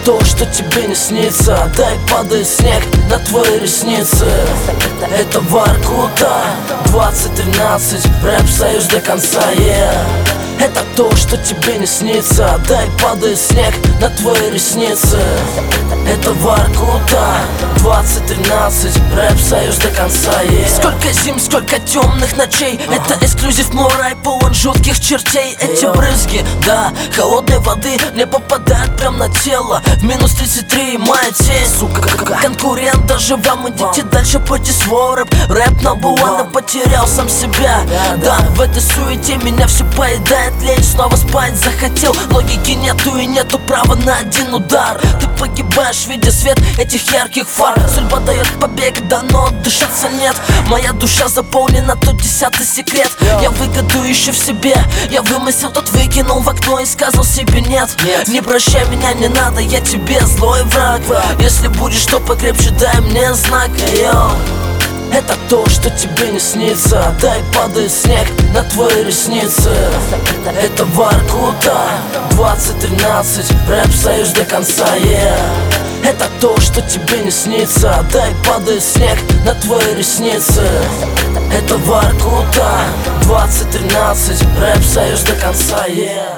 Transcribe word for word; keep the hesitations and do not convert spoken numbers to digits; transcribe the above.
то, что тебе не снится. Дай падает снег на твои ресницы. Это Воркута двадцать тринадцать, рэп союз до конца, yeah. Это то, что тебе не снится. Дай падает снег на твои ресницы. Это Воркута двадцать тринадцать, рэп союз до конца, yeah. Сколько зим, сколько темных ночей. Это эксклюзив, мой рай полон жутких чертей. Эти брызги, да, холодной воды мне попадают прям на тело. В минус тридцать три моя тень, сука, конкурент, даже вам идите дальше, пойте свой рэп. Рэп на буана, потерял сам себя. Да, в этой суете меня все поедает лень. Снова спать захотел, логики нету и нету права на один удар. Ты погибаешь, видя свет этих ярких фар. Судьба дает побег, да, но дышаться нет. Моя душа заполнена, тот десятый секрет. Я выгоду ищу в себе. Я вымысел тот выкинул в окно и сказал себе нет. Не прощай меня, не надо, я тебе злой враг. Если будешь, то покрепче дай мне знак, йоу. Это то, что тебе не снится. Дай падает снег на твои ресницы. Это Воркута двадцать тринадцать, рэп союз до конца, yeah. Это то, что тебе не снится. Дай падает снег на твои ресницы. Это Воркута двадцать тринадцать, рэп союз до конца, yeah.